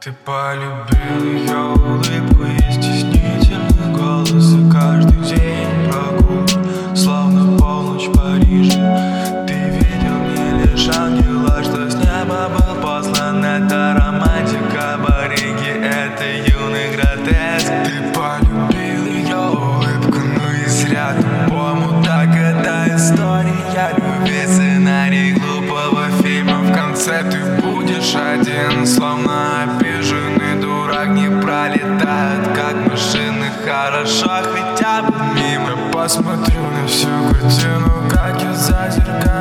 Ты полюбил ее улыбку и стеснительный голос, и каждый день прогул, словно полночь в Париже. Ты видел не лишь ангела, что с неба был послан. Это романтика, барыги, это юный гротеск. Ты полюбил ее улыбку, ну и зря тупому так эта история любви, сценарий глупого фильма. В конце ты будешь один, словно обиженный дурак. Не пролетают, как машины, хорошо хотя бы мимо. Посмотрю на всю картину, как из-за зеркала.